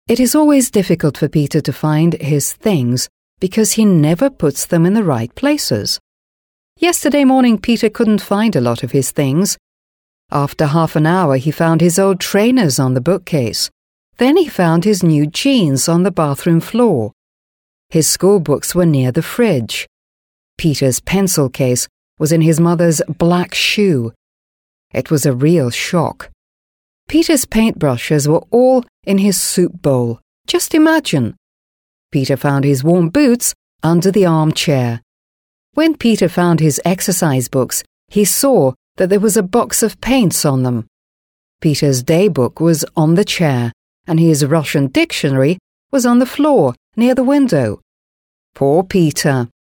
It is always difficult for Peter to find his things because he never puts them in the right places. Yesterday morning, Peter couldn't find a lot of his things. After half an hour, he found his old trainers on the bookcase. Then he found his new jeans on the bathroom floor. His school books were near the fridge. Peter's pencil case was in his mother's black shoe. It was a real shock. Peter's paintbrushes were all in his soup bowl. Just imagine. Peter found his warm boots under the armchair. When Peter found his exercise books, he saw that there was a box of paints on them. Peter's daybook was on the chair, and his Russian dictionary was on the floor near the window. Poor Peter.